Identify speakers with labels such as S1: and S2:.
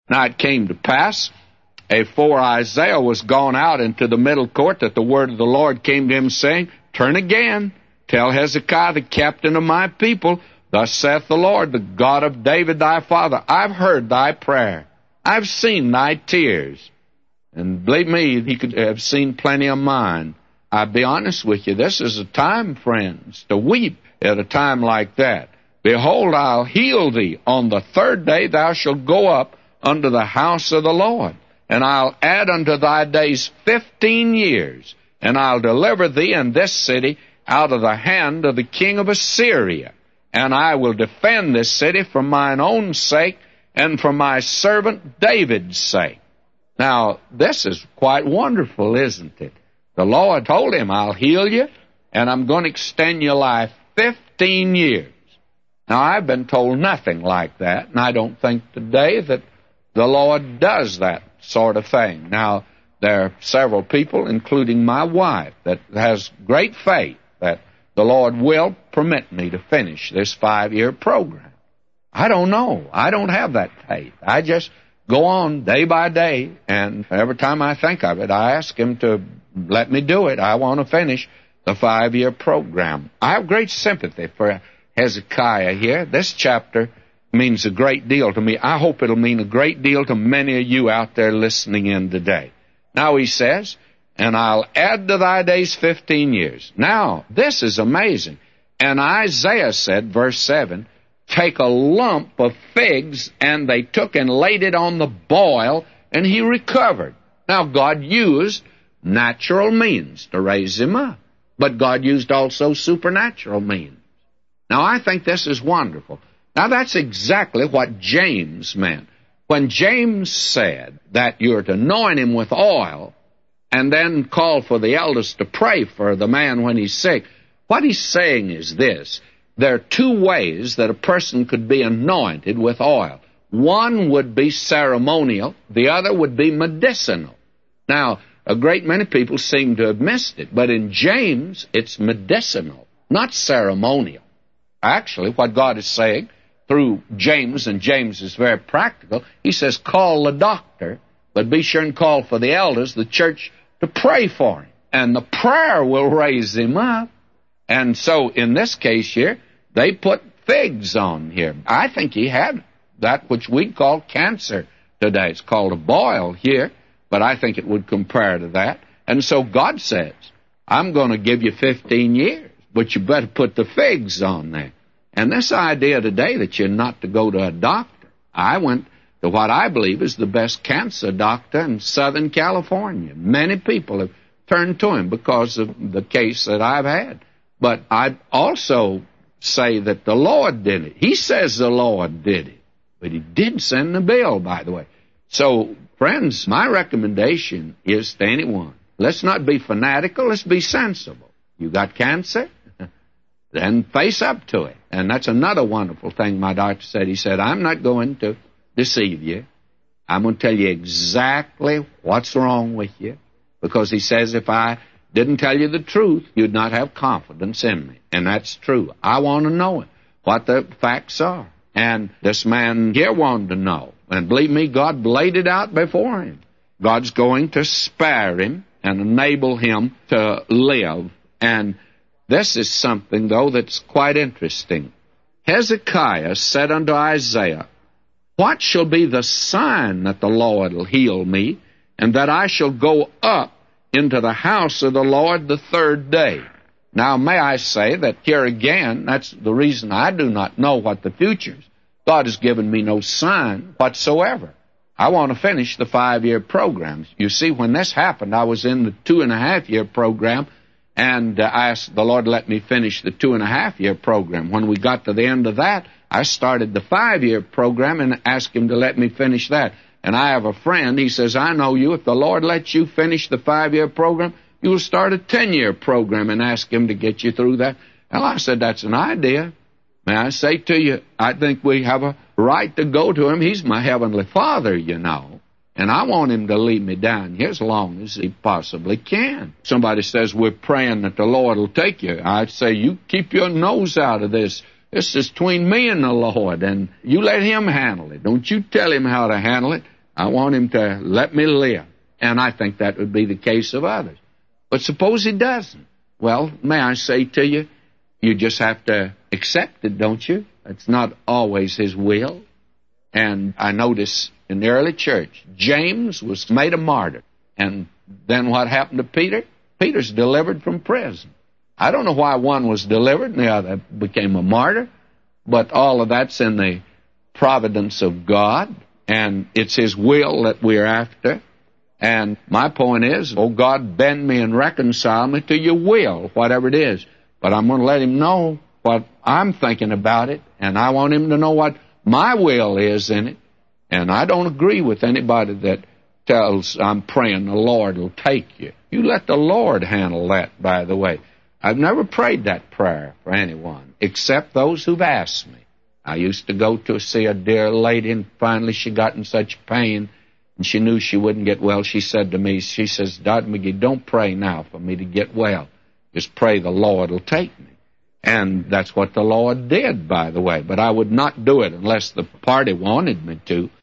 S1: Now it came to pass, afore Isaiah was gone out into the middle court, that the word of the Lord came to him, saying, Turn again, tell Hezekiah, the captain of my people, Thus saith the Lord, the God of David thy father, I've heard thy prayer. I've seen thy tears. And believe me, he could have seen plenty of mine. I'll be honest with you, this is a time, friends, to weep at a time like that. Behold, I'll heal thee. On the third day thou shalt go up unto the house of the Lord. And I'll add unto thy days 15 years. And I'll deliver thee and this city out of the hand of the king of Assyria. And I will defend this city for mine own sake and for my servant David's sake. Now, this is quite wonderful, isn't it? The Lord told him, I'll heal you, and I'm going to extend your life 15 years. Now, I've been told nothing like that, and I don't think today that the Lord does that sort of thing. Now, there are several people, including my wife, that has great faith that the Lord will permit me to finish this 5-year program. I don't know. I don't have that faith. I just go on day by day, and every time I think of it, I ask Him to let me do it. I want to finish the 5-year program. I have great sympathy for Hezekiah here. This chapter means a great deal to me. I hope it'll mean a great deal to many of you out there listening in today. Now he says, and I'll add to thy days 15 years. Now, this is amazing. And Isaiah said, verse 7, Take a lump of figs, and they took and laid it on the boil, and he recovered. Now, God used natural means to raise him up, but God used also supernatural means. Now, I think this is wonderful. Now, that's exactly what James meant. When James said that you're to anoint him with oil and then call for the elders to pray for the man when he's sick, what he's saying is this. There are two ways that a person could be anointed with oil. One would be ceremonial, the other would be medicinal. Now, a great many people seem to have missed it, but in James, it's medicinal, not ceremonial. Actually, what God is saying through James, and James is very practical, he says, call the doctor, but be sure and call for the elders, the church, to pray for him. And the prayer will raise him up. And so, in this case here, they put figs on here. I think he had that which we call cancer today. It's called a boil here, but I think it would compare to that. And so God says, I'm going to give you 15 years, but you better put the figs on there. And this idea today that you're not to go to a doctor. I went to what I believe is the best cancer doctor in Southern California. Many people have turned to him because of the case that I've had. But I'd also say that the Lord did it. He says the Lord did it. But he did send the bill, by the way. So, friends, my recommendation is to anyone, let's not be fanatical, let's be sensible. You got cancer? Then face up to it. And that's another wonderful thing my doctor said. He said, I'm not going to deceive you. I'm going to tell you exactly what's wrong with you. Because he says if I didn't tell you the truth, you'd not have confidence in me. And that's true. I want to know it, what the facts are. And this man here wanted to know. And believe me, God laid it out before him. God's going to spare him and enable him to live. And this is something, though, that's quite interesting. Hezekiah said unto Isaiah, What shall be the sign that the Lord will heal me, and that I shall go up into the house of the Lord the third day? Now, may I say that here again, that's the reason I do not know what the future is. God has given me no sign whatsoever. I want to finish the 5-year program. You see, when this happened, I was in the 2.5-year program, and I asked the Lord to let me finish the 2.5-year program. When we got to the end of that, I started the 5-year program and asked him to let me finish that. And I have a friend, he says, I know you. If the Lord lets you finish the 5-year program, you will start a 10-year program and ask him to get you through that. Well, I said, that's an idea. May I say to you, I think we have a right to go to him. He's my heavenly Father, you know. And I want him to lead me down here as long as he possibly can. Somebody says, we're praying that the Lord will take you. I'd say, you keep your nose out of this. This is between me and the Lord, and you let him handle it. Don't you tell him how to handle it. I want him to let me live. And I think that would be the case of others. But suppose he doesn't. Well, may I say to you, you just have to accept it, don't you? It's not always his will. And I notice in the early church, James was made a martyr. And then what happened to Peter? Peter's delivered from prison. I don't know why one was delivered and the other became a martyr, but all of that's in the providence of God, and it's his will that we're after. And my point is, oh God, bend me and reconcile me to your will, whatever it is. But I'm going to let him know what I'm thinking about it, and I want him to know what my will is in it. And I don't agree with anybody that tells I'm praying the Lord will take you. You let the Lord handle that, by the way. I've never prayed that prayer for anyone, except those who've asked me. I used to go to see a dear lady, and finally she got in such pain, and she knew she wouldn't get well. She said to me, she says, Dr. McGee, don't pray now for me to get well. Just pray the Lord will take me. And that's what the Lord did, by the way. But I would not do it unless the party wanted me to.